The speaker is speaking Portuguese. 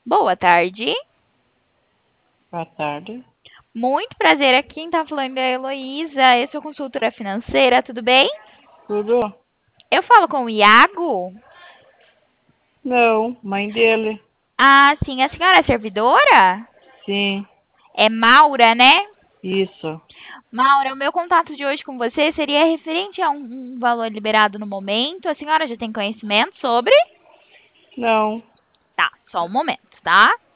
Boa tarde. Boa tarde. Muito prazer. Aqui quem tá falando é a Heloísa. Eu sou consultora financeira, tudo bem? Tudo? Eu falo com o Iago? Não, mãe dele. Ah, sim. A senhora é servidora? Sim, É Maura, né? isso. Maura, o meu contato de hoje com você seria referente a um valor liberado no momento. A senhora já tem conhecimento sobre? Não, Tá, só um momento, tá?